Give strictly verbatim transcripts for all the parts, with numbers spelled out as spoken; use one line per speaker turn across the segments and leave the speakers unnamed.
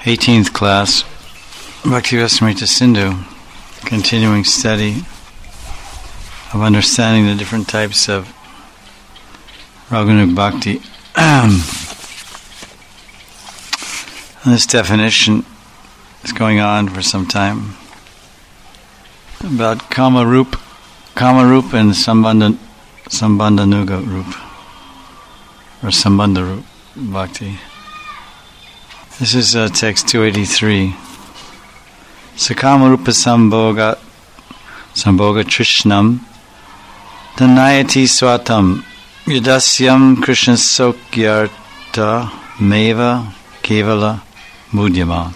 eighteenth class, Bhakti-rasamrita Sindhu, continuing study of understanding the different types of Raganuga Bhakti. This definition is going on for some time about Kamarup, Kamarup and Sambandha, Sambandhanuga Rup, or Sambandha Rup Bhakti. This is uh, text two eighty-three. Sakamarupa Sambhoga Sambhoga Trishnam Dhanayati Swatam Yudasyam Krishna Sokyarta Meva Kevala Mudyama.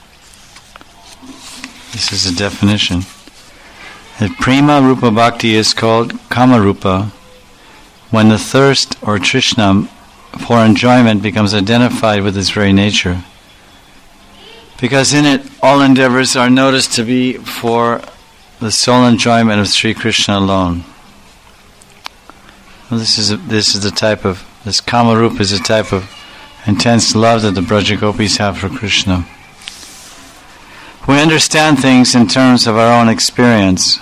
This is a definition. That Prema Rupa Bhakti is called Kamarupa when the thirst or Trishnam for enjoyment becomes identified with its very nature. Because in it, all endeavors are noticed to be for the sole enjoyment of Sri Krishna alone. Well, this is a, this is the type of this Kamarupa is a type of intense love that the Braja Gopis have for Krishna. We understand things in terms of our own experience.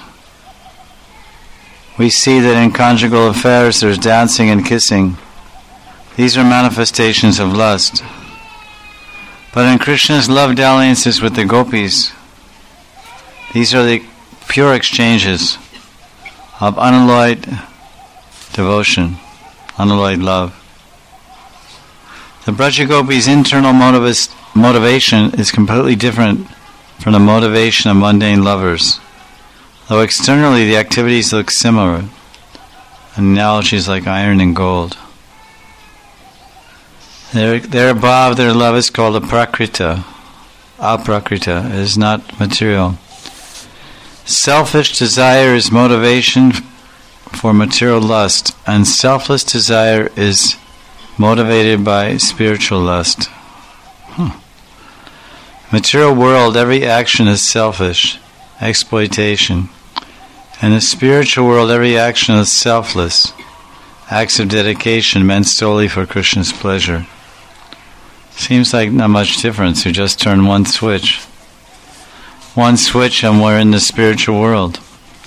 We see that in conjugal affairs there's dancing and kissing. These are manifestations of lust. But in Krishna's love dalliances with the gopis, these are the pure exchanges of unalloyed devotion, unalloyed love. The Braja Gopis' internal motivus, motivation is completely different from the motivation of mundane lovers, though externally the activities look similar. Analogies like iron and gold. There, there above, their love is called a prakrita. Aprakrita. It is not material. Selfish desire is motivation for material lust, and selfless desire is motivated by spiritual lust. Huh. Material world, every action is selfish, exploitation. In the spiritual world, every action is selfless, acts of dedication meant solely for Krishna's pleasure. Seems like not much difference. You just turn one switch. One switch and we're in the spiritual world.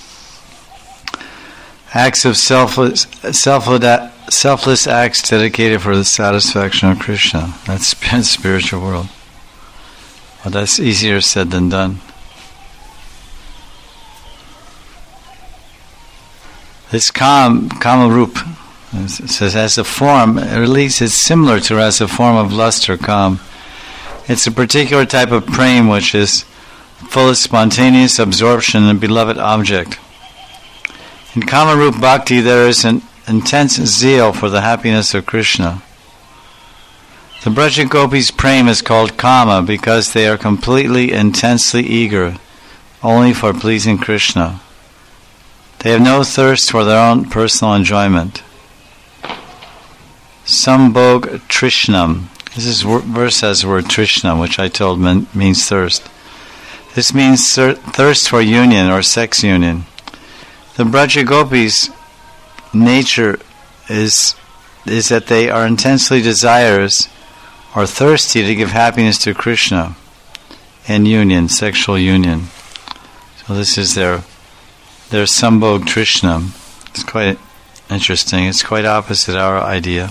Acts of selfless, selfless, selfless acts dedicated for the satisfaction of Krishna. That's the spiritual world. Well, that's easier said than done. This Kam, Kamarup, it says as a form, or at least it's similar to as a form of lust or Kam. It's a particular type of prem which is full of spontaneous absorption in a beloved object. In Kamarup Bhakti there is an intense zeal for the happiness of Krishna. The Braja Gopis' prem is called Kama because they are completely, intensely eager only for pleasing Krishna. They have no thirst for their own personal enjoyment. Sambhog Trishnam. This is verse has the word Trishna, which I told men, means thirst. This means thir- thirst for union or sex union. The Braja Gopis' nature is is that they are intensely desirous or thirsty to give happiness to Krishna in union, sexual union. So this is their their Sambhog Trishnam. It's quite interesting. It's quite opposite our idea.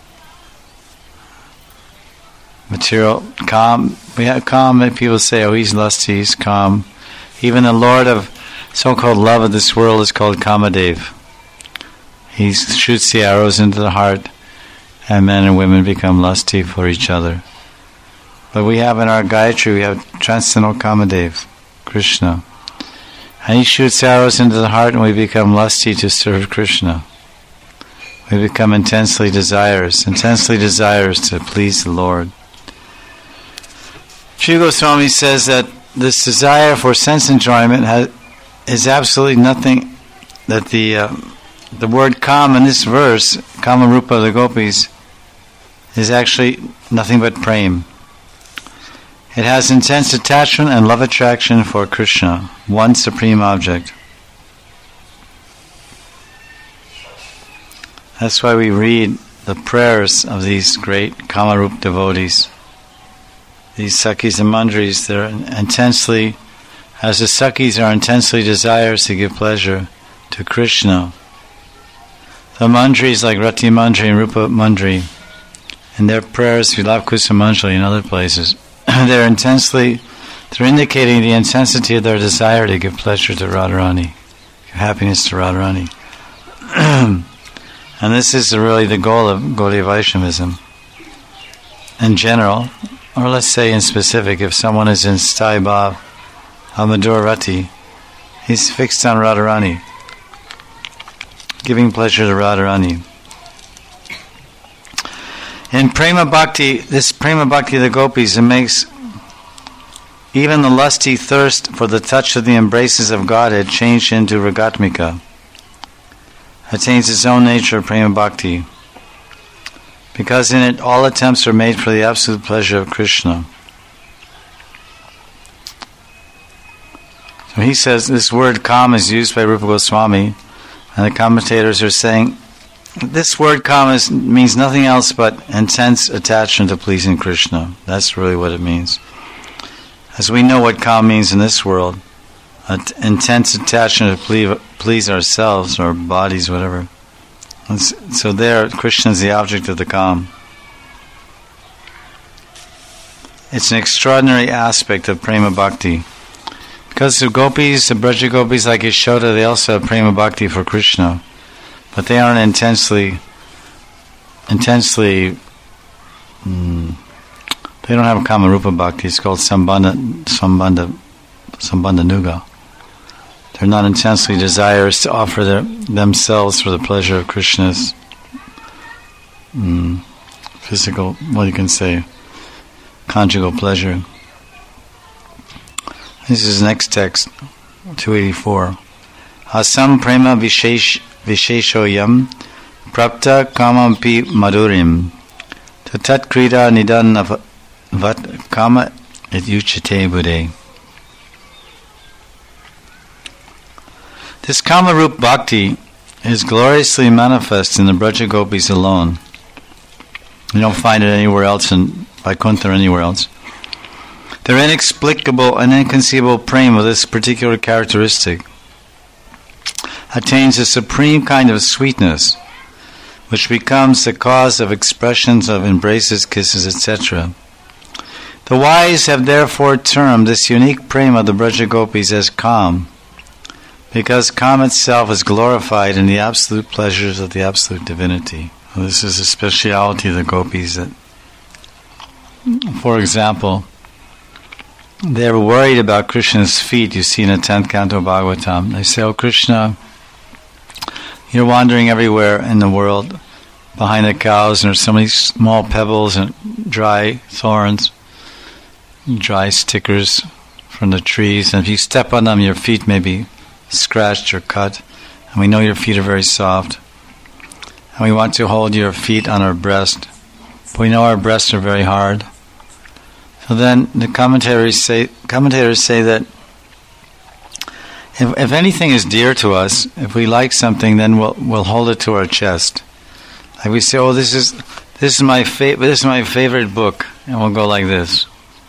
Material, calm. We have calm. People say, "Oh, he's lusty. He's calm." Even the Lord of so-called love of this world is called Kamadev. He shoots the arrows into the heart, and men and women become lusty for each other. But we have in our Gayatri, we have Transcendental Kamadev, Krishna, and he shoots arrows into the heart, and we become lusty to serve Krishna. We become intensely desirous, intensely desirous to please the Lord. Sri Goswami says that this desire for sense enjoyment has, is absolutely nothing, that the uh, the word Kam in this verse, Kamarupa of the Gopis, is actually nothing but prem. It has intense attachment and love attraction for Krishna, one supreme object. That's why we read the prayers of these great Kamarup devotees. these Sakhis and Manjaris, they're intensely, as the Sakhis are intensely desirous to give pleasure to Krishna. The Manjaris like Rati Manjari and Rupa Manjari, in their prayers, Vilap Kusa Manjari and other places, they're intensely, they're indicating the intensity of their desire to give pleasure to Radharani, give happiness to Radharani. And this is really the goal of Gaudiya Vaishnavism. In general, or let's say in specific, if someone is in Sthai Bhav, Amadura Rati, he's fixed on Radharani, giving pleasure to Radharani. In Prema Bhakti, this Prema Bhakti of the Gopis, it makes even the lusty thirst for the touch of the embraces of Godhead change into Ragatmika, attains its own nature of Prema Bhakti, because in it all attempts are made for the absolute pleasure of Krishna. So he says this word kam is used by Rupa Goswami, and the commentators are saying this word kam is, means nothing else but intense attachment to pleasing Krishna. That's really what it means. As we know what kam means in this world, an intense attachment to please, please ourselves, or bodies, whatever. And so there, Krishna is the object of the kam. It's an extraordinary aspect of Prema Bhakti. Because the gopis, the Braja gopis like Yashoda, they also have Prema Bhakti for Krishna. But they aren't intensely, intensely, mm, they don't have a Kamarupa Bhakti. It's called Sambandha, Sambandha, Sambandha Nuga. They're not intensely desirous to offer their, themselves for the pleasure of Krishna's mm, physical, what you can say, conjugal pleasure. This is the next text, two eighty-four. Asam prema vishesh, visheshoyam prapta kamampi madurim tatat krida nidan vat kama et yuchate bude. This Kamarup Bhakti is gloriously manifest in the Braja Gopis alone. You don't find it anywhere else, in Vaikuntha or anywhere else. Their inexplicable and inconceivable prema with this particular characteristic attains a supreme kind of sweetness, which becomes the cause of expressions of embraces, kisses, et cetera. The wise have therefore termed this unique prema of the Braja Gopis as kam, because kam itself is glorified in the absolute pleasures of the absolute divinity. Well, this is a speciality of the gopis. That, for example, they're worried about Krishna's feet. You see in the tenth canto of Bhagavatam, they say, "Oh Krishna, you're wandering everywhere in the world behind the cows, and there's so many small pebbles and dry thorns, dry stickers from the trees, and if you step on them, your feet may be scratched or cut, and we know your feet are very soft, and we want to hold your feet on our breast, but we know our breasts are very hard." So then the commentators say commentators say that if, if anything is dear to us, if we like something, then we'll we'll hold it to our chest. Like we say, "Oh, this is this is my fa- this is my favorite book," and we'll go like this,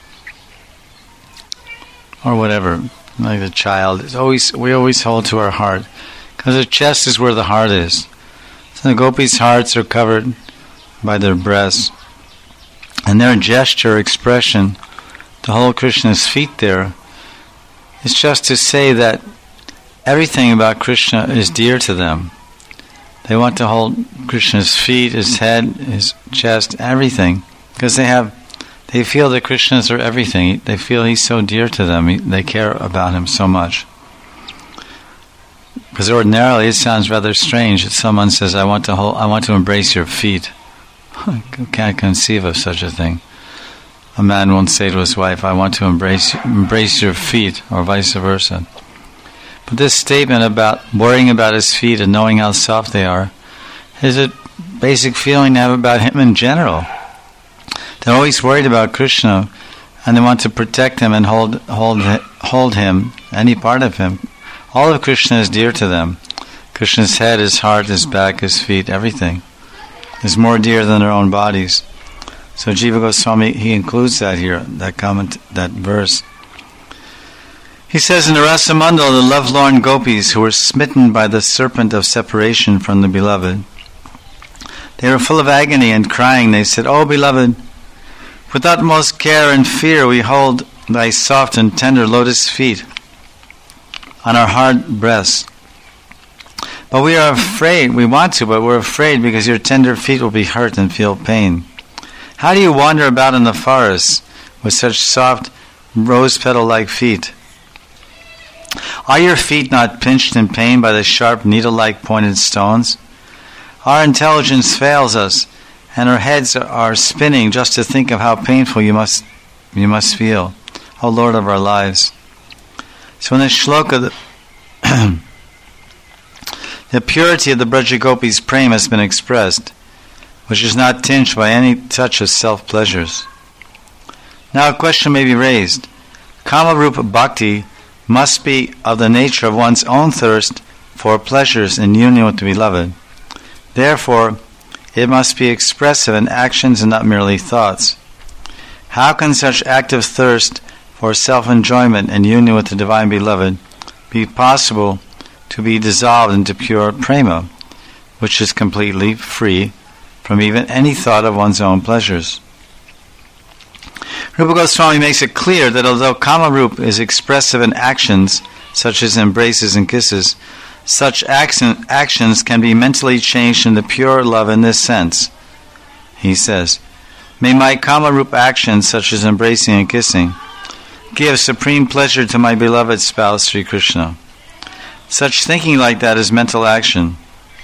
or whatever. Like the child, it's always we always hold to our heart, because the chest is where the heart is. So the gopis' hearts are covered by their breasts, and their gesture, expression, to hold Krishna's feet there, is just to say that everything about Krishna is dear to them. They want to hold Krishna's feet, his head, his chest, everything, because they have. They feel that Krishna's are everything. They feel he's so dear to them. They care about him so much. Because ordinarily it sounds rather strange if someone says, "I want to hold, I want to embrace your feet." I can't conceive of such a thing. A man won't say to his wife, "I want to embrace embrace your feet," or vice versa. But this statement about worrying about his feet and knowing how soft they are is a basic feeling they have about him in general. They're always worried about Krishna, and they want to protect him and hold hold hold him, any part of him. All of Krishna is dear to them. Krishna's head, his heart, his back, his feet, everything is more dear than their own bodies. So Jiva Goswami, he includes that here, that comment, that verse. He says, in the Rasamandal, the lovelorn gopis who were smitten by the serpent of separation from the beloved, they were full of agony and crying. They said, "O beloved, with utmost care and fear we hold thy soft and tender lotus feet on our hard breasts. But we are afraid, we want to, but we're afraid because your tender feet will be hurt and feel pain. How do you wander about in the forest with such soft rose petal-like feet? Are your feet not pinched in pain by the sharp needle-like pointed stones? Our intelligence fails us, and our heads are spinning just to think of how painful you must you must feel, O Lord of our lives." So in this shloka, the, the purity of the Brajagopis' prema has been expressed, which is not tinged by any touch of self-pleasures. Now a question may be raised. Kama-rupa bhakti must be of the nature of one's own thirst for pleasures in union with the beloved. Therefore, it must be expressive in actions and not merely thoughts. How can such active thirst for self-enjoyment and union with the Divine Beloved be possible to be dissolved into pure prema, which is completely free from even any thought of one's own pleasures? Rupa Goswami makes it clear that although Kama-rupa is expressive in actions, such as embraces and kisses, such action, actions can be mentally changed into pure love in this sense. He says, "May my Kama-rupa actions, such as embracing and kissing, give supreme pleasure to my beloved spouse, Sri Krishna." Such thinking like that is mental action.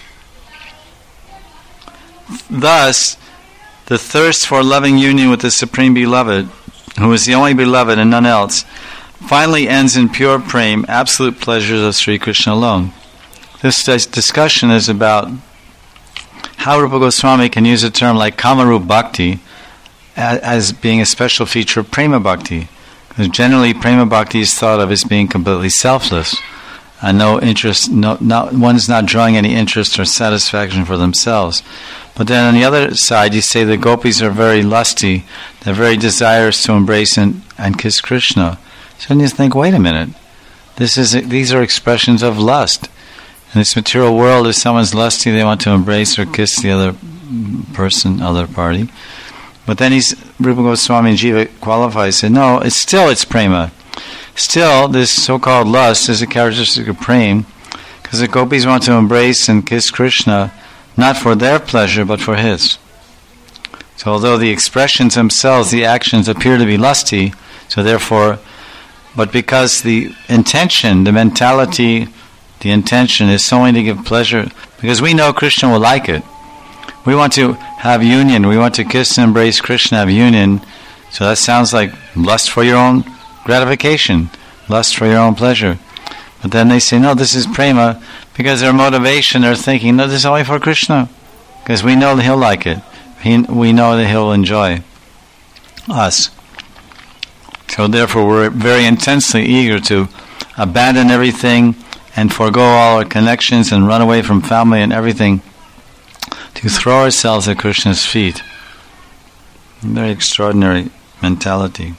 Thus, the thirst for loving union with the Supreme Beloved, who is the only beloved and none else, finally ends in pure prema, absolute pleasures of Sri Krishna alone. This discussion is about how Rupa Goswami can use a term like Kama-rupa bhakti as being a special feature of prema bhakti. Because generally prema bhakti is thought of as being completely selfless, and no interest, no, not, one's not drawing any interest or satisfaction for themselves. But then on the other side, you say the gopis are very lusty, they're very desirous to embrace and, and kiss Krishna. So then you think, wait a minute, this is these are expressions of lust. In this material world, if someone's lusty, they want to embrace or kiss the other person, other party. But then he's, Rupa Goswami and Jiva qualifies, said, no, it's still it's prema. Still, this so-called lust is a characteristic of prema, because the gopis want to embrace and kiss Krishna, not for their pleasure, but for his. So although the expressions themselves, the actions appear to be lusty, so therefore, but because the intention, the mentality, the intention is solely to give pleasure, because we know Krishna will like it. We want to have union, we want to kiss and embrace Krishna, have union, so that sounds like lust for your own gratification, lust for your own pleasure. But then they say, no, this is prema, because their motivation, they're thinking, no, this is only for Krishna, because we know that he'll like it. He, we know that he'll enjoy us. So therefore we're very intensely eager to abandon everything and forego all our connections and run away from family and everything to throw ourselves at Krishna's feet. Very extraordinary mentality.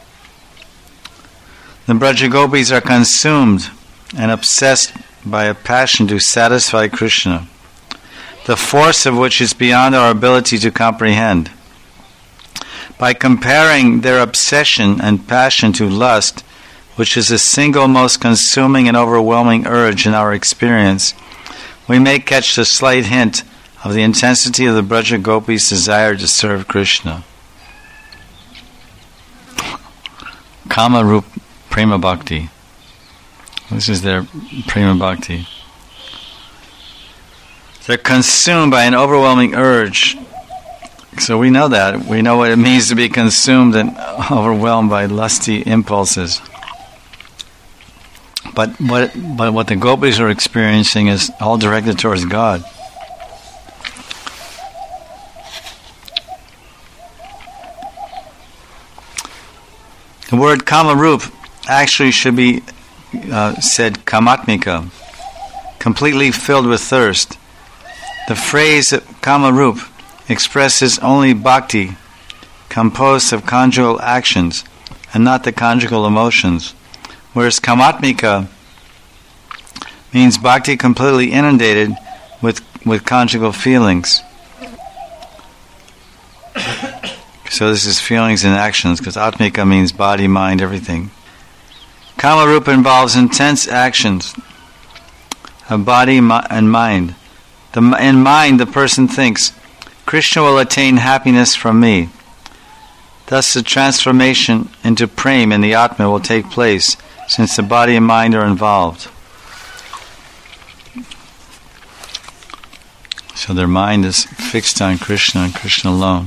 The Brajagopis are consumed and obsessed by a passion to satisfy Krishna, the force of which is beyond our ability to comprehend. By comparing their obsession and passion to lust, which is the single most consuming and overwhelming urge in our experience, we may catch the slight hint of the intensity of the Brajagopis' desire to serve Krishna. Kama-rupa prema bhakti. This is their prema bhakti. They're consumed by an overwhelming urge. So we know that. We know what it means to be consumed and overwhelmed by lusty impulses. But what but what the gopis are experiencing is all directed towards God. The word Kama-rupa actually should be uh, said Kamatmika, completely filled with thirst. The phrase Kama-rupa expresses only bhakti, composed of conjugal actions and not the conjugal emotions. Whereas kamatmika means bhakti completely inundated with, with conjugal feelings. So this is feelings and actions, because atmika means body, mind, everything. Kamarupa involves intense actions of body and mind. The, in mind, the person thinks, Krishna will attain happiness from me. Thus the transformation into prema in the Atma will take place, since the body and mind are involved. So their mind is fixed on Krishna and Krishna alone.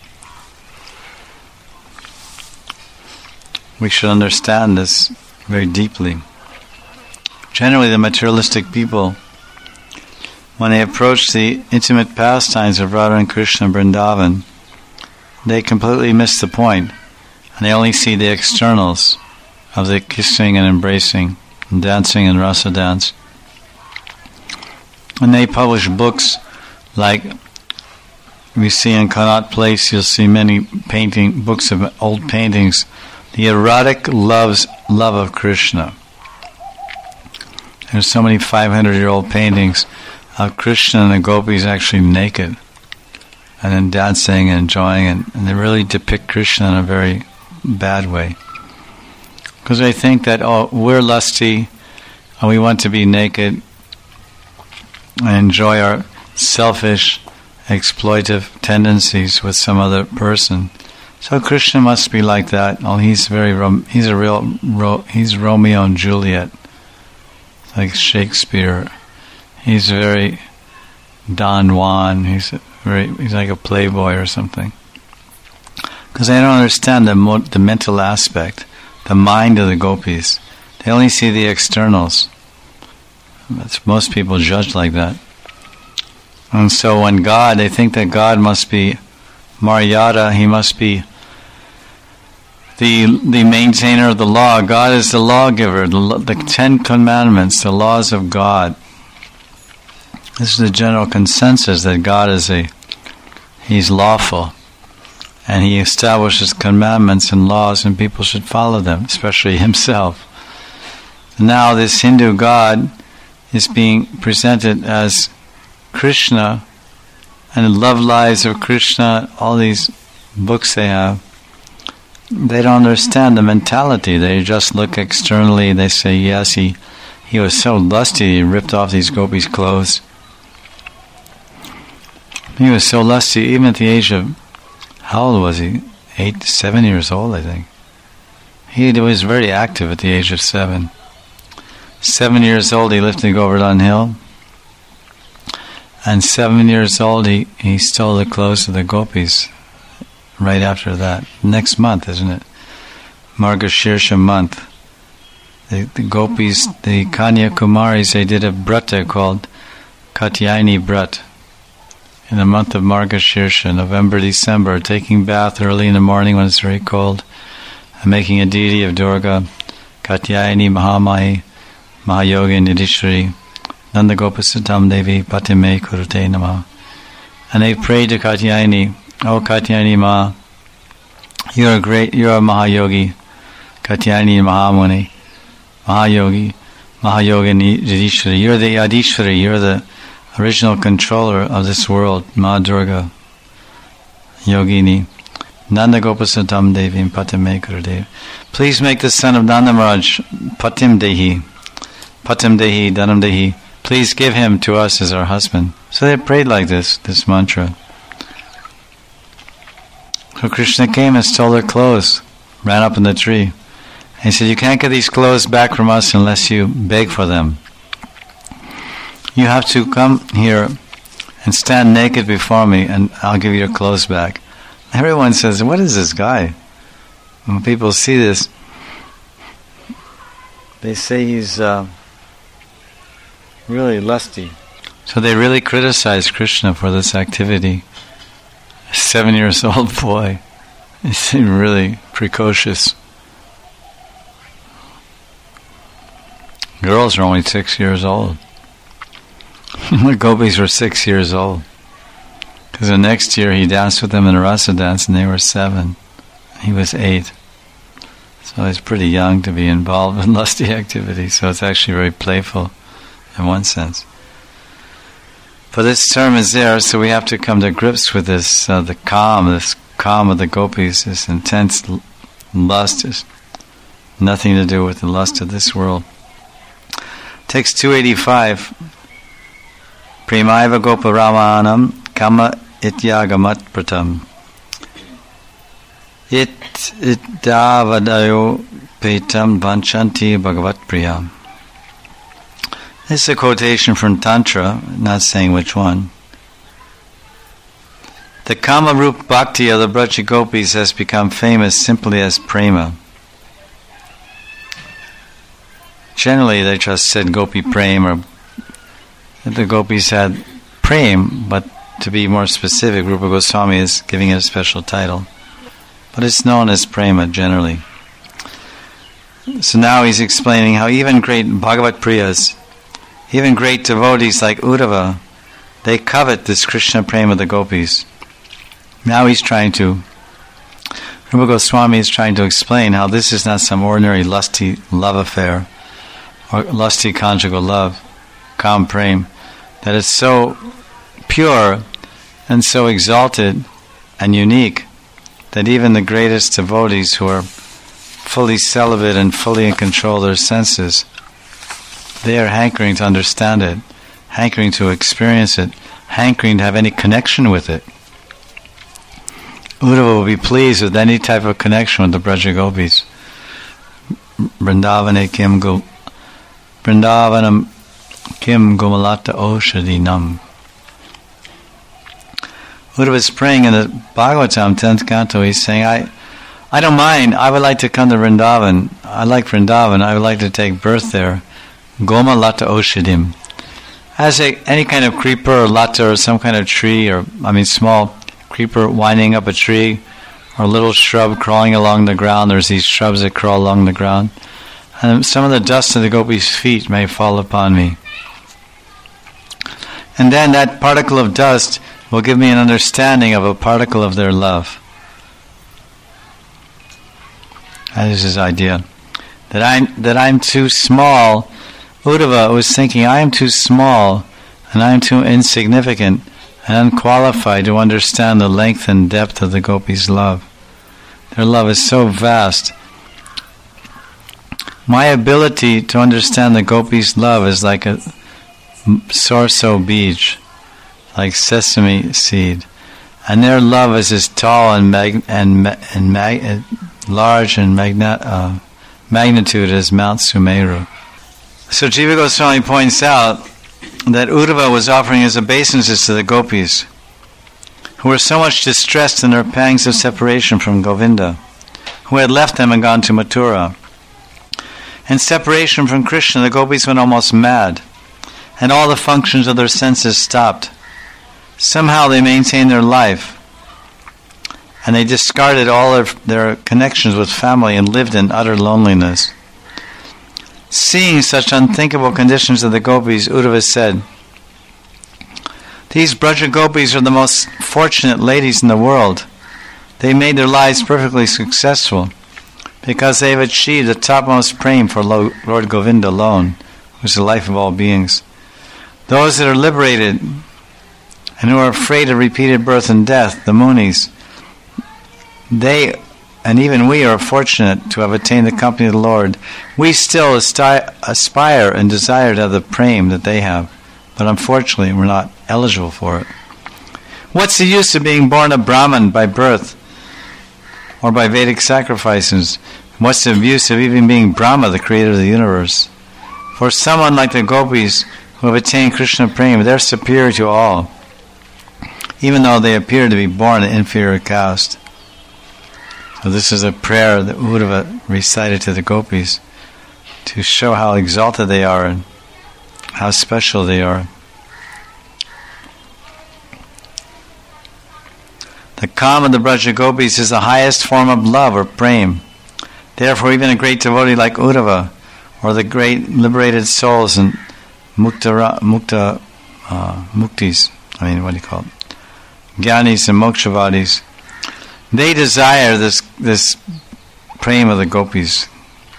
We should understand this very deeply. Generally, the materialistic people, when they approach the intimate pastimes of Radha and Krishna and Vrindavan, they completely miss the point, and they only see the externals of the kissing and embracing, and dancing and rasa dance. And they publish books like we see in Connaught Place. You'll see many painting books of old paintings. The erotic loves love of Krishna. There's so many five hundred year old paintings of Krishna and the gopis actually naked, and then dancing and enjoying, and, and they really depict Krishna in a very bad way. Because they think that, oh, we're lusty, and we want to be naked and enjoy our selfish, exploitive tendencies with some other person. So Krishna must be like that. Oh, he's very, Rom- he's a real, Ro- he's Romeo and Juliet, like Shakespeare. He's very Don Juan. He's very, he's like a playboy or something. Because they don't understand the mo- the mental aspect, the mind of the gopis. They only see the externals. That's, most people judge like that. And so when God, they think that God must be Maryada, he must be the the maintainer of the law. God is the lawgiver, the, the Ten Commandments, the laws of God. This is the general consensus that God is a, he's lawful, and he establishes commandments and laws, and people should follow them, especially himself. Now this Hindu God is being presented as Krishna, and the love lives of Krishna, all these books they have, they don't understand the mentality. They just look externally, they say, yes, he, he was so lusty, he ripped off these gopis' clothes. He was so lusty, even at the age of, how old was he? Eight, seven years old, I think. He was very active at the age of seven. Seven years old, he lifted Govardhan Hill. And seven years old, he, he stole the clothes of the gopis right after that. Next month, isn't it? Margashirsha month. The, the gopis, the Kanya Kumaris, they did a brata called Katyayani Brat. In the month of Margashirsha, November, December, taking bath early in the morning when it's very cold, and making a deity of Durga, Katyayani Mahamahi, Mahayogi Nidishwari, Nanda Gopasatam Devi Patime Kurute Namah. And they prayed to Katyayani, oh Katyayani Ma, you're a great, you're a Mahayogi, Katyayani Mahamuni, Mahayogi, Mahayogi Nidishwari, you're the Adishwari, you're the original controller of this world, Ma Durga, Yogini, Nanda Gopasatam Devi Patime Kurute. Please make the son of Nanda Maharaj Patim Dehi, Patim Dehi, Dhanam Dehi. Please give him to us as our husband. So they prayed like this, this mantra. So Krishna came and stole their clothes, ran up in the tree. And he said, you can't get these clothes back from us unless you beg for them. You have to come here and stand naked before me and I'll give you your clothes back. Everyone says, what is this guy? When people see this, they say he's uh, really lusty. So they really criticize Krishna for this activity. A seven years old boy. He seemed really precocious. Girls are only six years old. The gopis were six years old. Because the next year he danced with them in a rasa dance and they were seven. He was eight. So he's pretty young to be involved in lusty activity. So it's actually very playful in one sense. But this term is there, so we have to come to grips with this, uh, the calm, this calm of the gopis, this intense l- lust is nothing to do with the lust of this world. Text two eighty-five. Premaiva gopa ramanam kama ityagamat pratam. It it davadayo petam vanchanti bhagavat priyam. This is a quotation from Tantra, not saying which one. The Kama Rup Bhakti of the Braja Gopis has become famous simply as prema. Generally, they just said Gopi Prem, or the Gopis had Prem, but to be more specific, Rupa Goswami is giving it a special title. But it's known as prema generally. So now he's explaining how even great Bhagavat Priyas, even great devotees like Uddhava, they covet this Krishna prema of the Gopis. Now he's trying to, Rupa Goswami is trying to explain how this is not some ordinary lusty love affair, or lusty conjugal love, kam prem, that it's so pure and so exalted and unique that even the greatest devotees who are fully celibate and fully in control of their senses, they are hankering to understand it, hankering to experience it, hankering to have any connection with it. Uddhava will be pleased with any type of connection with the Braja Gopis. Vrindavane kim go Vrindavanam kim gomalata oshadinam. Uddhava is praying in the Bhagavatam, tenth canto, he's saying, I I don't mind, I would like to come to Vrindavan. I like Vrindavan, I would like to take birth there. Goma lata oshadim. As a, any kind of creeper or lata or some kind of tree, or, I mean, small creeper winding up a tree, or a little shrub crawling along the ground. There's these shrubs that crawl along the ground. And some of the dust of the gopis' feet may fall upon me. And then that particle of dust will give me an understanding of a particle of their love. That is his idea. That I'm, that I'm too small. Uddhava was thinking, I am too small, and I am too insignificant and unqualified to understand the length and depth of the gopis' love. Their love is so vast. My ability to understand the gopis' love is like a sorso beej, like sesame seed, and their love is as tall and mag- and and mag- large and magna- uh, magnitude as Mount Sumeru. So Jiva Goswami points out that Uddhava was offering his obeisances to the gopis, who were so much distressed in their pangs of separation from Govinda, who had left them and gone to Mathura. In separation from Krishna, the gopis went almost mad, and all the functions of their senses stopped. Somehow they maintained their life, and they discarded all of their connections with family and lived in utter loneliness. Seeing such unthinkable conditions of the gopis, Uddhava said, these Braja Gopis are the most fortunate ladies in the world. They made their lives perfectly successful because they have achieved the topmost prem for Lord Govinda alone, who is the life of all beings. Those that are liberated and who are afraid of repeated birth and death, the Munis, they and even we are fortunate to have attained the company of the Lord. We still asti- aspire and desire to have the prem that they have, but unfortunately we're not eligible for it. What's the use of being born a Brahmin by birth or by Vedic sacrifices? What's the use of even being Brahma, the creator of the universe? For someone like the gopis who have attained Krishna prem, they're superior to all, even though they appear to be born an inferior caste. So this is a prayer that Uddhava recited to the gopis to show how exalted they are and how special they are. The calm of the Braja Gopis is the highest form of love or prem. Therefore, even a great devotee like Uddhava, or the great liberated souls and mukta, mukta, uh, muktis, I mean, what do you call it? Jnanis and Mokshavadis, they desire this this prema of the gopis.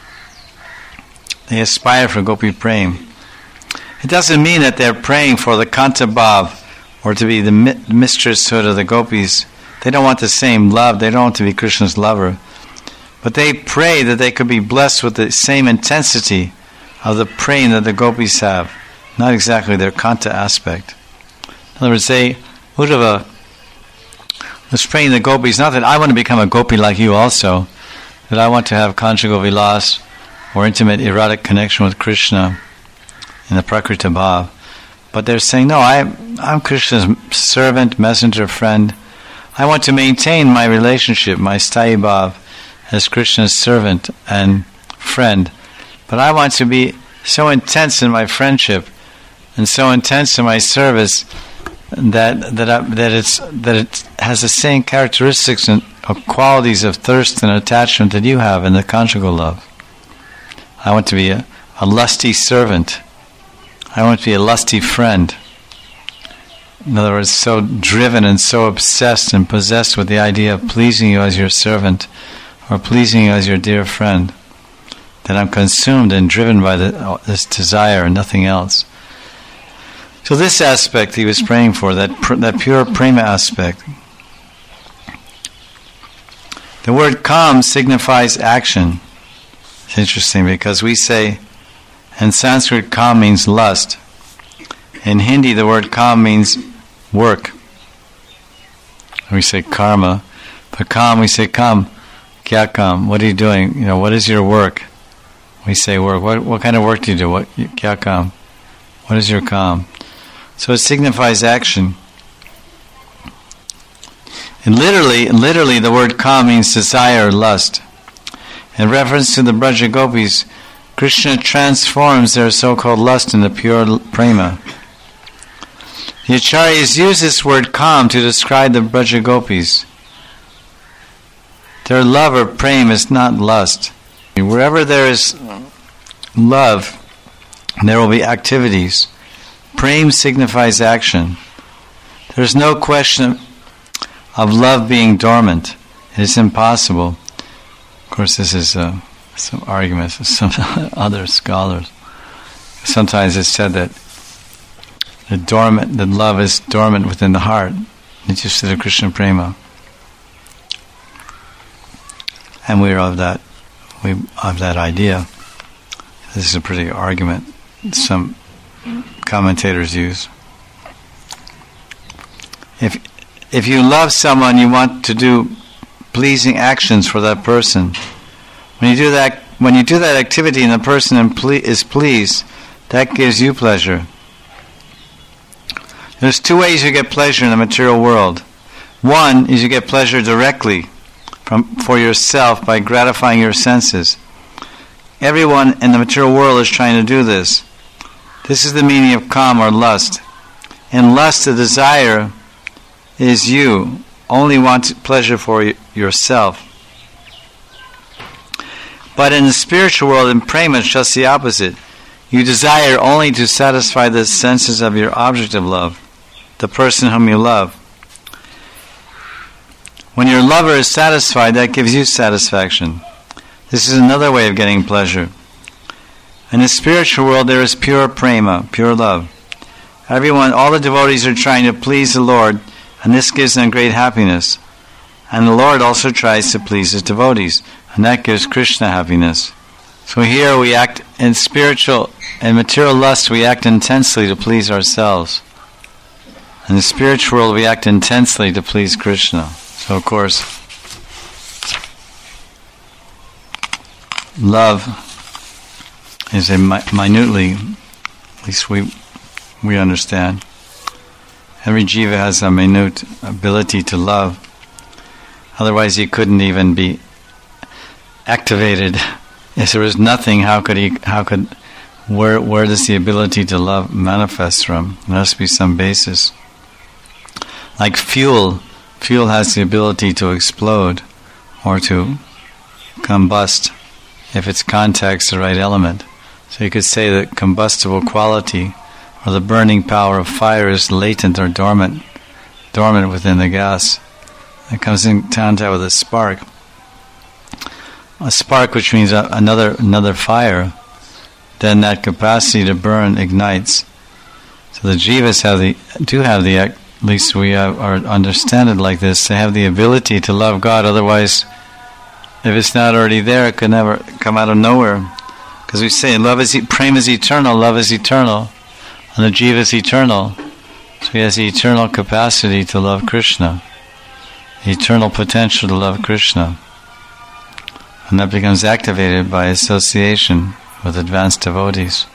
They aspire for gopi prema. It doesn't mean that they're praying for the Kanta Bhav or to be the mistresshood of the gopis. They don't want the same love. They don't want to be Krishna's lover. But they pray that they could be blessed with the same intensity of the praying that the gopis have. Not exactly their Kanta aspect. In other words, they, Uddhava was praying the gopis, not that I want to become a gopi like you also, that I want to have conjugal vilas or intimate erotic connection with Krishna in the Prakrita Bhav. But they're saying, no, I, I'm Krishna's servant, messenger, friend. I want to maintain my relationship, my Sthayi Bhav, as Krishna's servant and friend. But I want to be so intense in my friendship and so intense in my service that that I, that it's that it has the same characteristics and qualities of thirst and attachment that you have in the conjugal love. I want to be a, a lusty servant. I want to be a lusty friend. In other words, so driven and so obsessed and possessed with the idea of pleasing you as your servant or pleasing you as your dear friend, that I'm consumed and driven by the, this desire and nothing else. So this aspect he was praying for, that pr- that pure prema aspect. The word kam signifies action. It's interesting because we say, in Sanskrit, kam means lust. In Hindi, the word kam means work. We say karma. But kam, we say kam. Kya kam? What are you doing? You know, what is your work? We say work. What what kind of work do you do? What kya kam? What is your kam? So it signifies action. And literally, literally, the word kam means desire or lust. In reference to the Braja Gopis, Krishna transforms their so-called lust into pure prema. The Acharyas use this word kam to describe the Braja Gopis. Their love or prema is not lust. Wherever there is love, there will be activities. Prema signifies action. There is no question of love being dormant. It is impossible. Of course, this is uh, some arguments of some other scholars. Sometimes it's said that the dormant, that love is dormant within the heart. It's just the Krishna prema, and we are of that. We of that idea. This is a pretty argument some commentators use. If if you love someone, you want to do pleasing actions for that person. When you do that, when you do that activity and the person is pleased, that gives you pleasure. There's two ways you get pleasure in the material world. One is you get pleasure directly from for yourself by gratifying your senses. Everyone in the material world is trying to do this. This is the meaning of kam or lust. In lust, the desire is you only want pleasure for y- yourself. But in the spiritual world, in prema, it's just the opposite. You desire only to satisfy the senses of your object of love, the person whom you love. When your lover is satisfied, that gives you satisfaction. This is another way of getting pleasure. In the spiritual world, there is pure prema, pure love. Everyone, all the devotees are trying to please the Lord, and this gives them great happiness. And the Lord also tries to please his devotees, and that gives Krishna happiness. So here we act in spiritual and material lust, we act intensely to please ourselves. In the spiritual world, we act intensely to please Krishna. So of course, love is a mi- minutely, at least we we understand. Every jiva has a minute ability to love. Otherwise, he couldn't even be activated. If there was nothing, how could he? How could? Where? Where does the ability to love manifest from? There must be some basis. Like fuel, fuel has the ability to explode or to combust if its contacts the right element. So you could say that combustible quality or the burning power of fire is latent or dormant, dormant within the gas. It comes in contact with a spark. A spark, which means a, another another fire, then that capacity to burn ignites. So the jivas have the do have the, at least we have, are understand it like this, they have the ability to love God. Otherwise, if it's not already there, it could never come out of nowhere. Because we say love is prema is eternal, love is eternal, and the jiva is eternal. So he has the eternal capacity to love Krishna, eternal potential to love Krishna, and that becomes activated by association with advanced devotees.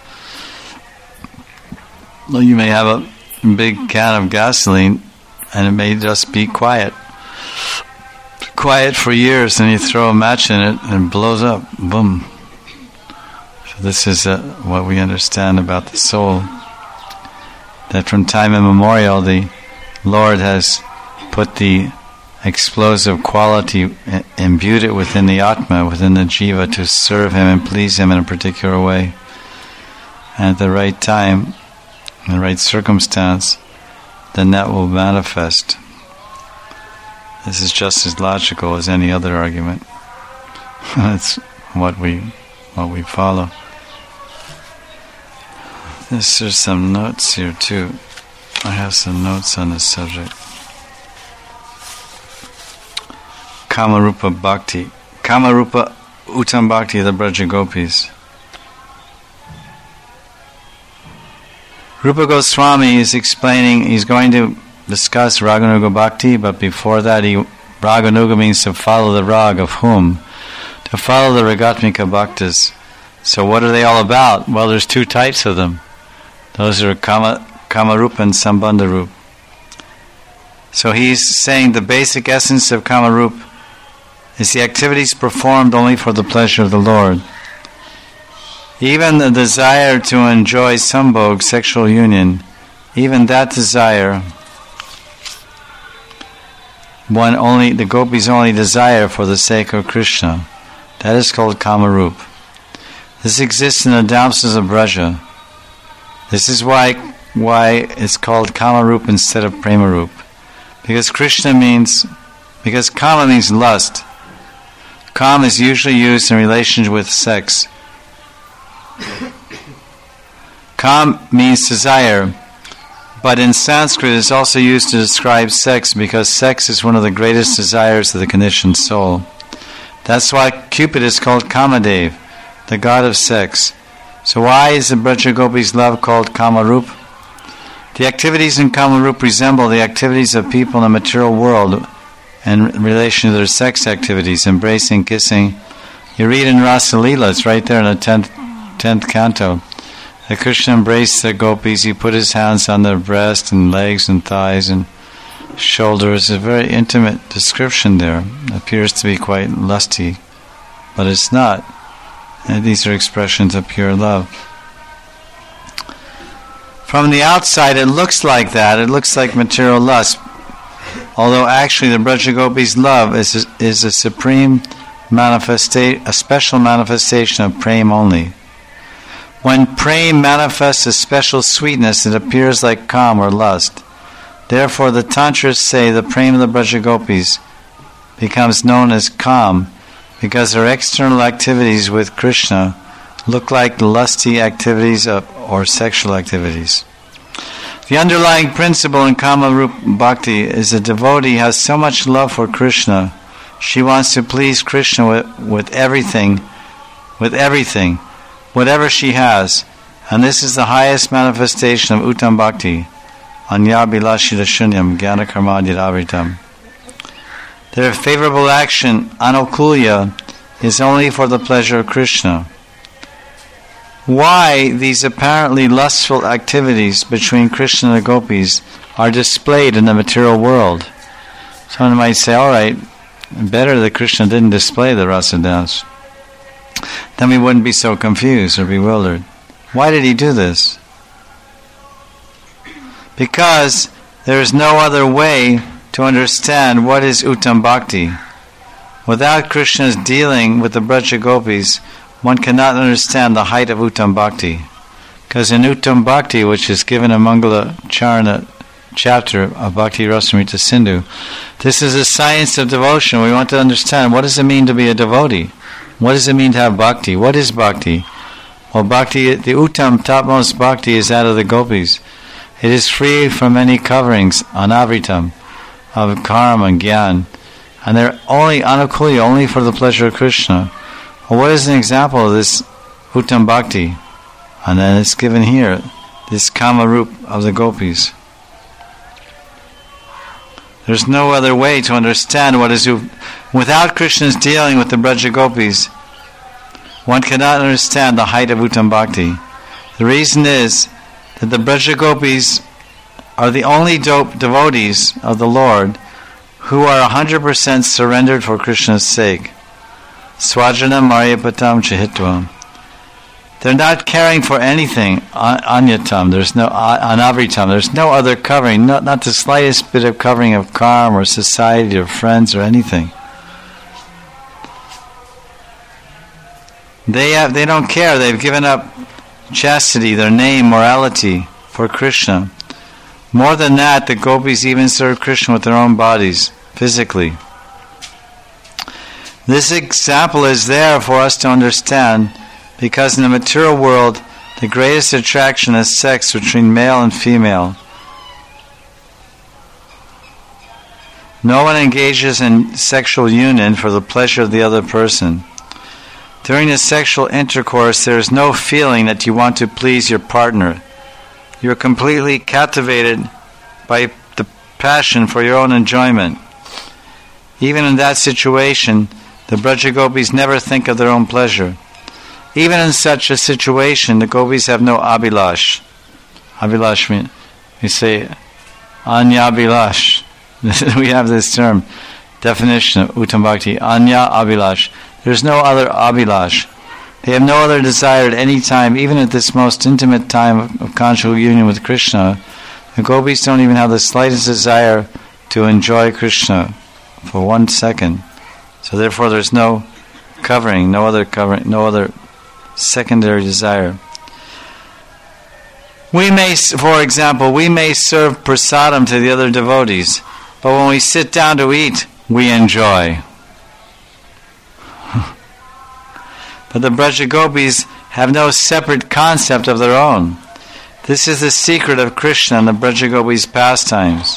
Well, you may have a big can of gasoline, and it may just be quiet, quiet for years, and you throw a match in it, and it blows up. Boom. So this is uh, what we understand about the soul. That from time immemorial the Lord has put the explosive quality, imbued it within the Atma, within the Jiva, to serve Him and please Him in a particular way. And at the right time, in the right circumstance, then that will manifest. This is just as logical as any other argument. That's what we what we follow. There's some notes here too. I have some notes on this subject. Kamarupa Bhakti. Kamarupa Uttam Bhakti of the Braja Gopis. Rupa Goswami is explaining, he's going to discuss Raganuga Bhakti, but before that, he, Raganuga means to follow the rag of whom? To follow the Ragatmika Bhaktas. So what are they all about? Well, there's two types of them. Those are Kama, Kamarupa and Sambandharup. So he's saying the basic essence of Kamarup is the activities performed only for the pleasure of the Lord. Even the desire to enjoy sambhog, sexual union, even that desire, one only the gopis only desire for the sake of Krishna. That is called Kamarup. This exists in the damsels of Braja. This is why why it's called Kamarup instead of Premarup. Because Krishna means, because Kama means lust. Kam is usually used in relation with sex. Kam means desire, but in Sanskrit it's also used to describe sex, because sex is one of the greatest desires of the conditioned soul. That's why Cupid is called Kamadev, the god of sex. So why is the Braja Gopis' love called Kamarup? The activities in Kamarup resemble the activities of people in the material world in relation to their sex activities, embracing, kissing. You read in Rasa Leela, it's right there in the tenth, tenth canto, that Krishna embraced the gopis. He put his hands on their breast and legs and thighs and shoulders. A very intimate description there. It appears to be quite lusty, but it's not. And these are expressions of pure love. From the outside, it looks like that. It looks like material lust. Although actually the Braja Gopis' love is a, is a supreme manifestation, a special manifestation of prema only. When prema manifests a special sweetness, it appears like kam or lust. Therefore, the Tantras say the prema of the Braja Gopis becomes known as kam, because their external activities with Krishna look like lusty activities of, or sexual activities. The underlying principle in Kamarup Bhakti is the devotee has so much love for Krishna, she wants to please Krishna with, with everything, with everything, whatever she has. And this is the highest manifestation of Uttam Bhakti, Anya Bilashita Shunyam Jnana Karmadhyadavritam. Their favorable action, anukulya, is only for the pleasure of Krishna. Why these apparently lustful activities between Krishna and the gopis are displayed in the material world? Someone might say, all right, better that Krishna didn't display the rasa dance. Then we wouldn't be so confused or bewildered. Why did he do this? Because there is no other way to understand what is Uttam Bhakti. Without Krishna's dealing with the Braja Gopis, one cannot understand the height of Uttam Bhakti. Because in Uttam Bhakti, which is given in Mangala Charana chapter of Bhakti Rasamrita Sindhu. This is a science of devotion. We want to understand, what does it mean to be a devotee? What does it mean to have bhakti? What is bhakti? Well, bhakti, the uttam, topmost bhakti, is that of the gopis. It is free from any coverings, anavritam, of karma and gyan, and they're only anukuli, only for the pleasure of Krishna. Well, what is an example of this uttam bhakti? And then it's given here, this kama roop of the gopis. There's no other way to understand what is without Krishna's dealing with the Braja gopis. One cannot understand the height of uttam bhakti. The reason is that the Braja gopis are the only do- devotees of the Lord who are one hundred percent surrendered for Krishna's sake. Swajanam maryapatam chahitvam. They're not caring for anything, anyatam, there's no anavritam, there's no other covering, not, not the slightest bit of covering of karma or society or friends or anything. They have, they don't care, they've given up chastity, their name, morality for Krishna. More than that, the gopis even serve Krishna with their own bodies, physically. This example is there for us to understand, because in the material world, the greatest attraction is sex between male and female. No one engages in sexual union for the pleasure of the other person. During the sexual intercourse, there is no feeling that you want to please your partner. You are completely captivated by the passion for your own enjoyment. Even in that situation, the Braja gopis never think of their own pleasure. Even in such a situation, the gopis have no abhilash. Abhilash means, we say, anya abhilash. We have this term, definition of uttam bhakti, anya abhilash. There's no other abhilash. They have no other desire at any time, even at this most intimate time of, of conjugal union with Krishna. The gopis don't even have the slightest desire to enjoy Krishna for one second. So therefore there's no covering, no other covering, no other secondary desire. We may, for example, we may serve prasadam to the other devotees, but when we sit down to eat, we enjoy. But the Braja gopis have no separate concept of their own. This is the secret of Krishna and the Braja gopis' pastimes.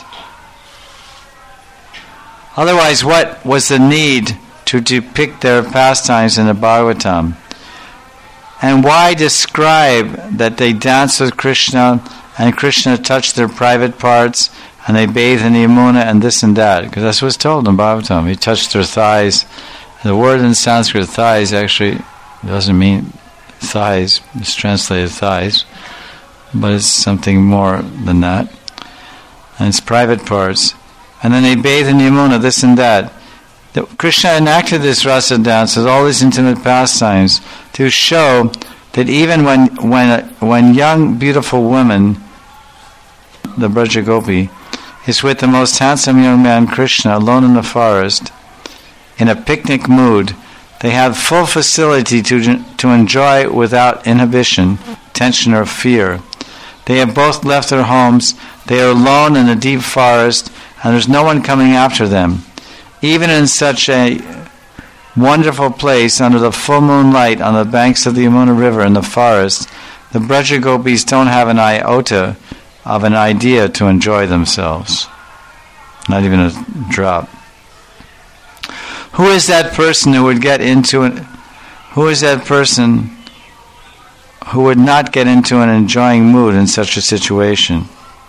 Otherwise, what was the need to depict their pastimes in the Bhagavatam? And why describe that they dance with Krishna and Krishna touched their private parts and they bathe in the Yamuna and this and that? Because that's what's told in Bhagavatam. He touched their thighs. The word in Sanskrit, thighs, actually doesn't mean thighs. It's translated thighs. But it's something more than that. And it's private parts. And then they bathe in the Yamuna, this and that. The, Krishna enacted this rasa dance with all these intimate pastimes to show that even when when when young, beautiful woman, the Braja Gopi, is with the most handsome young man, Krishna, alone in the forest, in a picnic mood, they have full facility to to enjoy without inhibition, tension, or fear. They have both left their homes, they are alone in a deep forest, and there's no one coming after them. Even in such a wonderful place, under the full moonlight on the banks of the Yamuna River in the forest, the Braja Gopis don't have an iota of an idea to enjoy themselves. Not even a drop. Who is that person who would get into it? Who is that person who would not get into an enjoying mood in such a situation?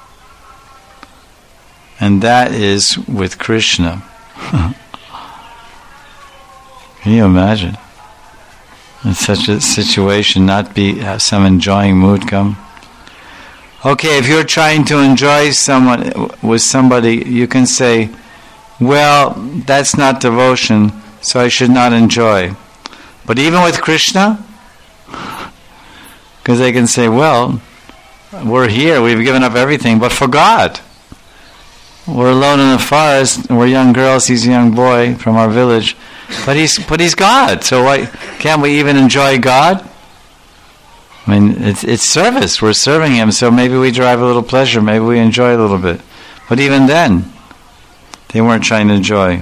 And that is with Krishna. Can you imagine? In such a situation, not be have some enjoying mood come? Okay, if you're trying to enjoy someone with somebody, you can say, well, that's not devotion, so I should not enjoy. But even with Krishna, because they can say, well, we're here, we've given up everything, but for God. We're alone in the forest, we're young girls, he's a young boy from our village, but he's but he's God, so why can't we even enjoy God? I mean, it's it's service, we're serving him, so maybe we derive a little pleasure, maybe we enjoy a little bit. But even then, they weren't trying to enjoy.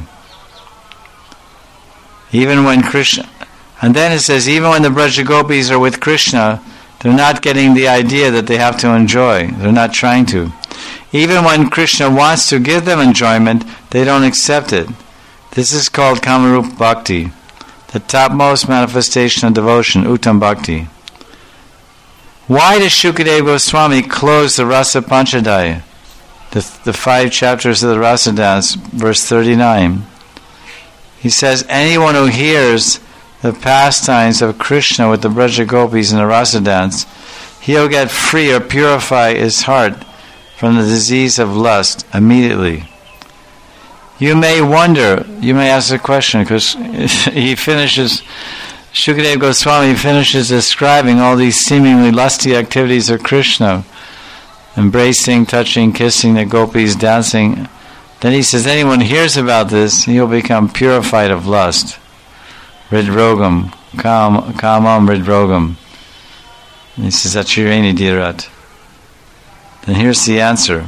Even when Krishna, and then it says, even when the Braja Gopis are with Krishna, they're not getting the idea that they have to enjoy. They're not trying to. Even when Krishna wants to give them enjoyment, they don't accept it. This is called Kamarup Bhakti, the topmost manifestation of devotion, Uttam Bhakti. Why does Shukadeva Goswami close the Rasa Panchadaya, the, the five chapters of the Rasa Dance, verse thirty-nine? He says, anyone who hears the pastimes of Krishna with the Braja Gopis in the Rasa Dance, he'll get free or purify his heart from the disease of lust immediately. You may wonder, you may ask a question, because he finishes, Shukadeva Goswami finishes describing all these seemingly lusty activities of Krishna, embracing, touching, kissing the gopis, dancing. Then he says, anyone hears about this, he'll become purified of lust. Ridrogam, kam, kamam ridrogam. And he says, Achireni dirat. Then here's the answer.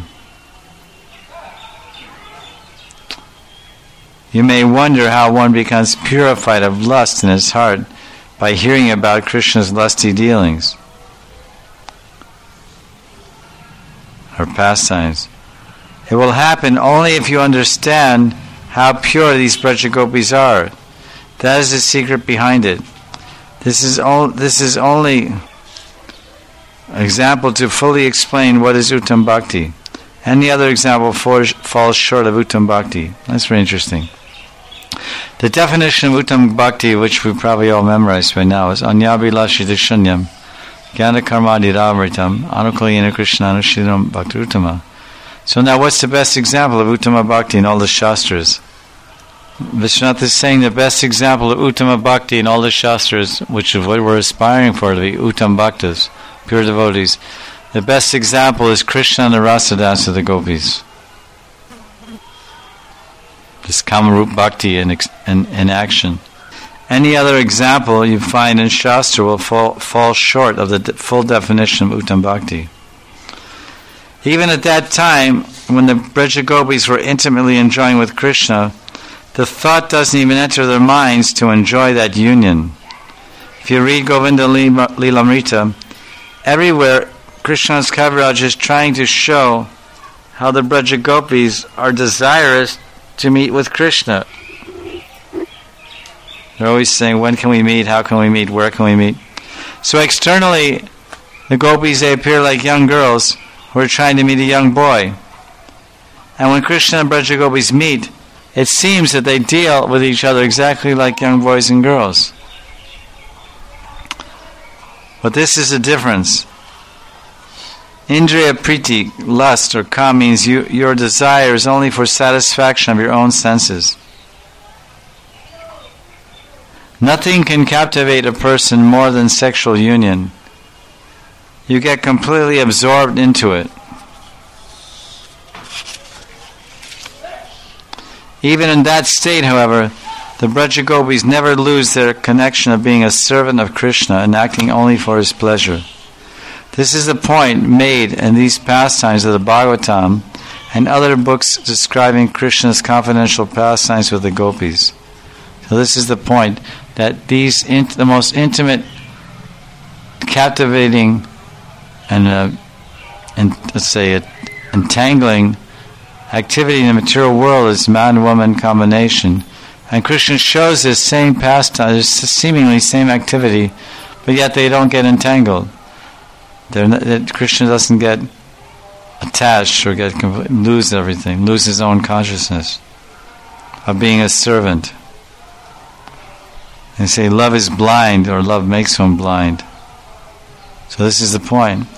You may wonder how one becomes purified of lust in his heart by hearing about Krishna's lusty dealings or pastimes. It will happen only if you understand how pure these Braja Gopis are. That is the secret behind it. This is, all, this is only an example to fully explain what is Uttam Bhakti. Any other example falls, falls short of Uttam Bhakti. That's very interesting. The definition of Uttam Bhakti, which we probably all memorized by now, is Anyabhilashi Shunyam, Jnana Karmadi Ravritam, Anukulayena Krishna Anushiram Bhakti Uttama. So now what's the best example of Uttama Bhakti in all the Shastras? Vishwanath is saying the best example of Uttama Bhakti in all the Shastras, which is what we're aspiring for, to be Uttam Bhaktas, pure devotees. The best example is Krishna and the Rasa Dance of the Gopis. This Kamarup Bhakti in, in, in action. Any other example you find in Shastra will fall, fall short of the de- full definition of Uttam Bhakti. Even at that time, when the Braja Gopis were intimately enjoying with Krishna, the thought doesn't even enter their minds to enjoy that union. If you read Govinda Lilamrita, everywhere Krishna's Kaviraj is trying to show how the Braja Gopis are desirous to meet with Krishna. They're always saying, when can we meet, how can we meet, where can we meet? So externally, the gopis, they appear like young girls who are trying to meet a young boy. And when Krishna and Braja Gopis meet, it seems that they deal with each other exactly like young boys and girls. But this is the difference. Indriya priti, lust or kam, means you, your desire is only for satisfaction of your own senses. Nothing can captivate a person more than sexual union. You get completely absorbed into it. Even in that state, however, the Braja Gopis never lose their connection of being a servant of Krishna and acting only for his pleasure. This is the point made in these pastimes of the Bhagavatam and other books describing Krishna's confidential pastimes with the gopis. So this is the point, that these int- the most intimate, captivating, and, uh, and let's say it, entangling activity in the material world is man-woman combination. And Krishna shows this same pastime, this seemingly same activity, but yet they don't get entangled. Not, that Krishna doesn't get attached or get lose everything, lose his own consciousness of being a servant. They say love is blind, or love makes one blind. So this is the point.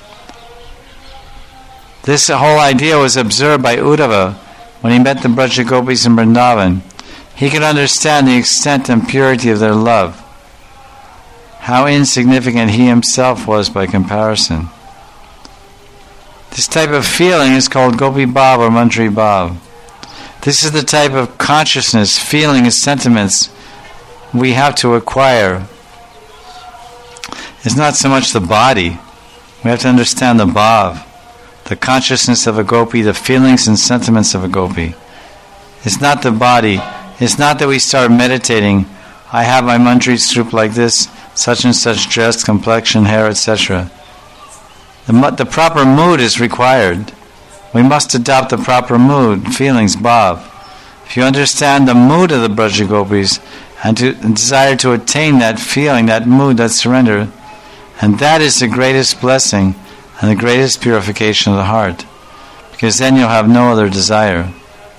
This whole idea was observed by Uddhava when he met the Braja Gopis in Vrindavan. He could understand the extent and purity of their love, how insignificant he himself was by comparison. This type of feeling is called Gopi Bhav or Mantri Bhav. This is the type of consciousness, feeling, and sentiments we have to acquire. It's not so much the body. We have to understand the Bhav, the consciousness of a gopi, the feelings and sentiments of a gopi. It's not the body. It's not that we start meditating. I have my Manjari Swarup like this, such and such dress, complexion, hair, et cetera. The, the proper mood is required. We must adopt the proper mood, feelings, bhav. If you understand the mood of the Braja Gopis and to and desire to attain that feeling, that mood, that surrender, and that is the greatest blessing and the greatest purification of the heart, because then you'll have no other desire.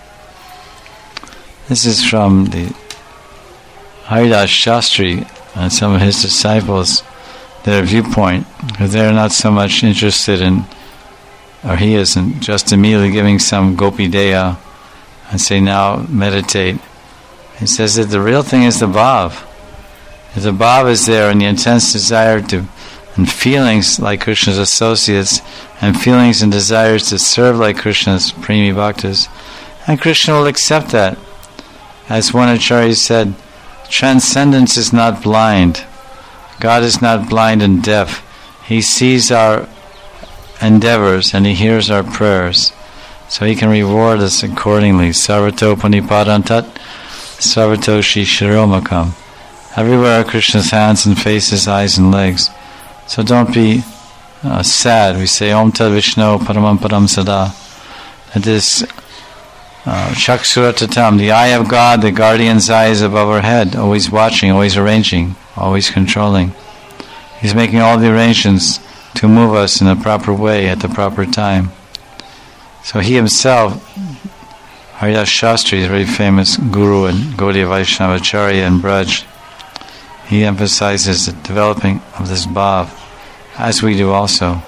This is from the Haridas Shastri and some of his disciples, their viewpoint, because they're not so much interested in, or he isn't, just immediately giving some gopi deya and say, now meditate. He says that the real thing is the bhav. If the bhav is there and the intense desire to, and feelings like Krishna's associates, and feelings and desires to serve like Krishna's premi bhaktas, and Krishna will accept that. As one acharya said, transcendence is not blind. God is not blind and deaf. He sees our endeavors and He hears our prayers. So He can reward us accordingly. Sarvato panipadantat, sarvato shi shiromakam. Everywhere are Krishna's hands and faces, eyes and legs. So don't be uh, sad. We say Om Tad Vishnu Paramam Param Sada. That is uh, Chaksuratatam, the eye of God, the guardian's eye is above our head, always watching, always arranging, always controlling. He's making all the arrangements to move us in the proper way at the proper time. So he himself, Haridas Shastri, is a very famous guru and Gaudiya Vaishnavacharya in Braj. He emphasizes the developing of this bhav, as we do also.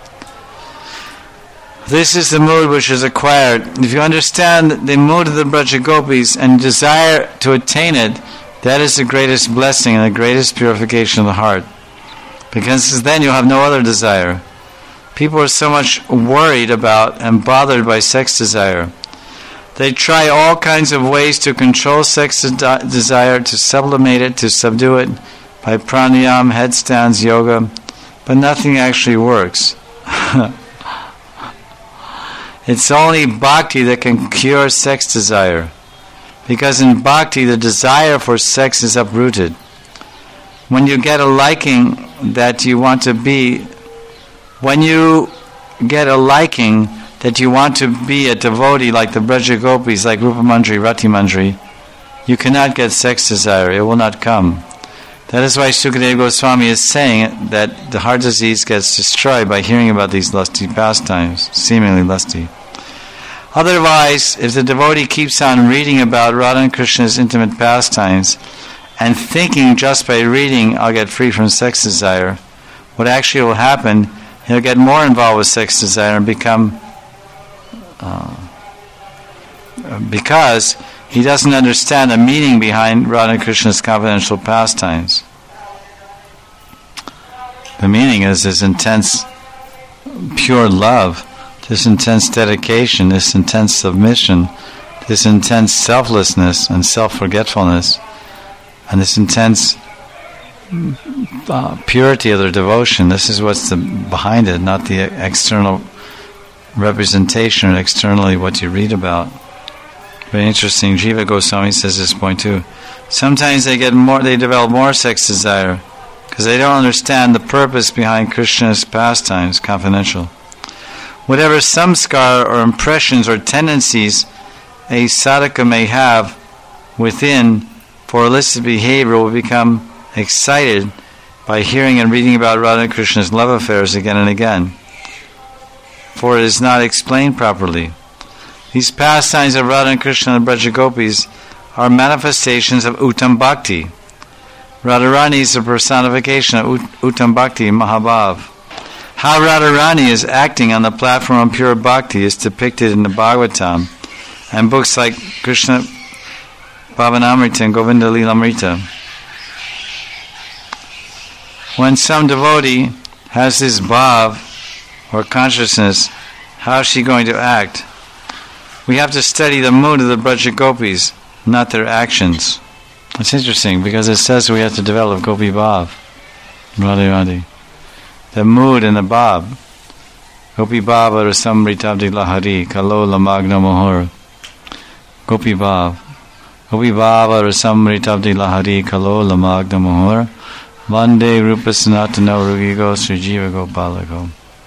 This is the mood which is acquired. If you understand the mood of the Braja Gopis and desire to attain it, that is the greatest blessing and the greatest purification of the heart. Because then you'll have no other desire. People are so much worried about and bothered by sex desire. They try all kinds of ways to control sex de- desire, to sublimate it, to subdue it, by pranayam, headstands, yoga, but nothing actually works. It's only bhakti that can cure sex desire. Because in bhakti, the desire for sex is uprooted. When you get a liking that you want to be, when you get a liking that you want to be a devotee like the Braja Gopis, like Rupa Manjari, Rati Manjari, you cannot get sex desire. It will not come. That is why Sukadeva Goswami is saying that the heart disease gets destroyed by hearing about these lusty pastimes, seemingly lusty. Otherwise, if the devotee keeps on reading about Radha and Krishna's intimate pastimes and thinking just by reading, I'll get free from sex desire, what actually will happen, he'll get more involved with sex desire and become, uh, because he doesn't understand the meaning behind Radha and Krishna's confidential pastimes. The meaning is this intense, pure love, this intense dedication, this intense submission, this intense selflessness and self-forgetfulness, and this intense uh, purity of their devotion. This is what's the, behind it, not the external representation or externally what you read about. Very interesting. Jiva Goswami says this point too. Sometimes they get more, they develop more sex desire because they don't understand the purpose behind Krishna's pastimes, confidential. Whatever samskar or impressions or tendencies a sadhaka may have within for illicit behavior will become excited by hearing and reading about Radha and Krishna's love affairs again and again, for it is not explained properly. These pastimes of Radha and Krishna and Braja Gopis are manifestations of Uttam Bhakti. Radharani is a personification of Uttam Bhakti, Mahabhav. How Radharani is acting on the platform of pure Bhakti is depicted in the Bhagavatam and books like Krishna Bhavanamrita and Govinda Lilamrita. When some devotee has this bhav or consciousness, how is she going to act? We have to study the mood of the Braja Gopis, not their actions. It's interesting because it says we have to develop Gopi Bhav, Radha Radha. The mood and the bhav. Gopi Bhava Rasamritabdi Lahari Kalola Magna Mohor. Gopi Bhav. Gopi Bhava Rasamritabdi Lahari Kalola Magna Mohor. Vande Rupa Sanatana Rugigo Srijiva Gopalago.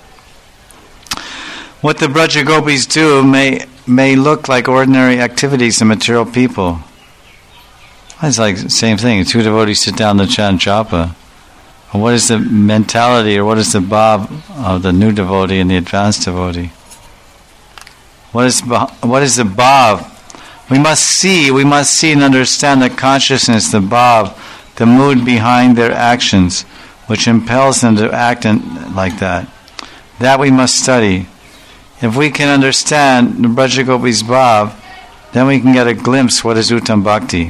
What the Braja Gopis do may may look like ordinary activities of material people. It's like the same thing. Two devotees sit down to chant japa. What is the mentality or what is the bhav of the new devotee and the advanced devotee? What is what is the bhav? We must see, we must see and understand the consciousness, the bhav, the mood behind their actions, which impels them to act in, like that. That we must study. If we can understand the Braja Gopis' bhav, then we can get a glimpse what is Uttam Bhakti.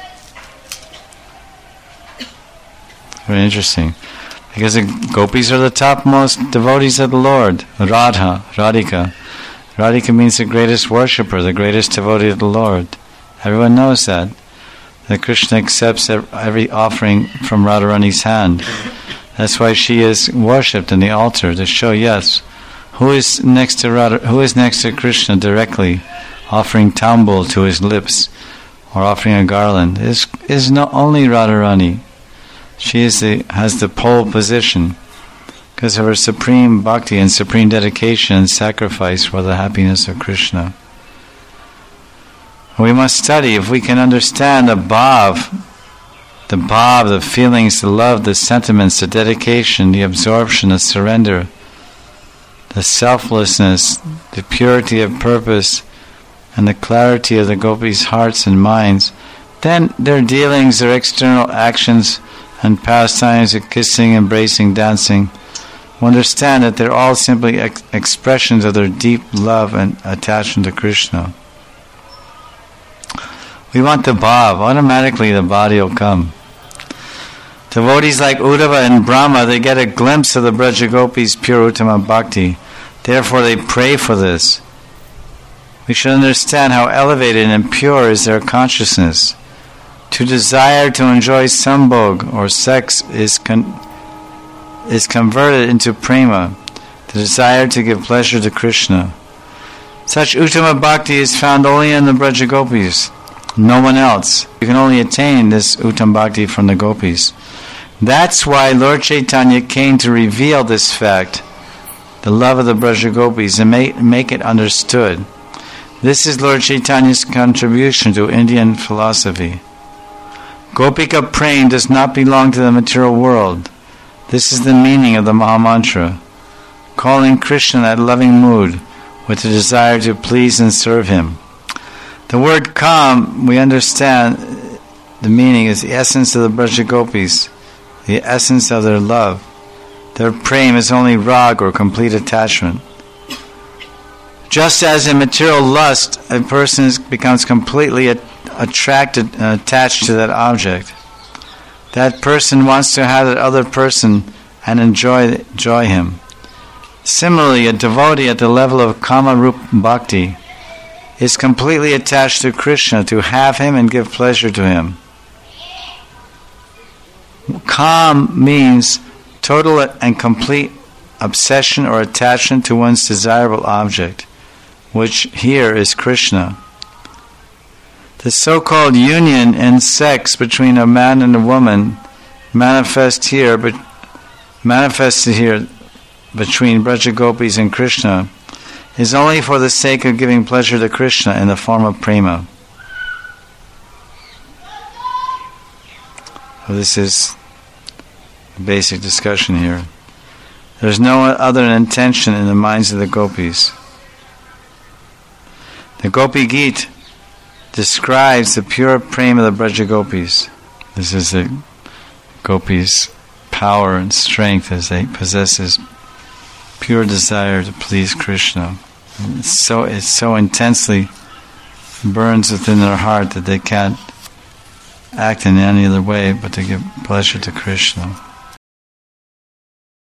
Very interesting. Because the gopis are the topmost devotees of the Lord. Radha, Radhika. Radhika means the greatest worshipper, the greatest devotee of the Lord. Everyone knows that. That Krishna accepts every offering from Radharani's hand. That's why she is worshipped in the altar, to show, yes, who is next to Radha, who is next to Krishna directly, offering tambul to his lips, or offering a garland, is is not only Radharani. She is the, has the pole position because of her supreme bhakti and supreme dedication and sacrifice for the happiness of Krishna. We must study. If we can understand the bhav, the bhav, the feelings, the love, the sentiments, the dedication, the absorption, the surrender, the selflessness, the purity of purpose, and the clarity of the gopis' hearts and minds, then their dealings, their external actions and pastimes of kissing, embracing, dancing, we understand that they're all simply ex- expressions of their deep love and attachment to Krishna. We want the bhav. Automatically the body will come. Devotees like Uddhava and Brahma, they get a glimpse of the Braja Gopis' pure Uttama Bhakti. Therefore they pray for this. We should understand how elevated and pure is their consciousness. To desire to enjoy sambhog or sex is con- is converted into prema, the desire to give pleasure to Krishna. Such Uttama Bhakti is found only in the Braja Gopis, no one else. You can only attain this Uttama Bhakti from the Gopis. That's why Lord Chaitanya came to reveal this fact, the love of the Braja Gopis, and make, make it understood. This is Lord Chaitanya's contribution to Indian philosophy. Gopika praying does not belong to the material world. This is the meaning of the Mahamantra, calling Krishna that loving mood with the desire to please and serve him. The word kam, we understand the meaning is the essence of the Braja Gopis, the essence of their love. Their prema is only rag or complete attachment. Just as in material lust, a person becomes completely attracted and attached to that object. That person wants to have that other person and enjoy enjoy him. Similarly, a devotee at the level of Kama Rup Bhakti is completely attached to Krishna to have him and give pleasure to him. Kam means total and complete obsession or attachment to one's desirable object, which here is Krishna. The so-called union in sex between a man and a woman manifest here, but manifested here between Braja Gopis and Krishna is only for the sake of giving pleasure to Krishna in the form of prema. So this is the basic discussion here. There's no other intention in the minds of the gopis. The Gopi Gita describes the pure prema of the Braja Gopis. This is the gopis' power and strength as they possess this pure desire to please Krishna. And it's so it so intensely burns within their heart that they can't act in any other way but to give pleasure to Krishna.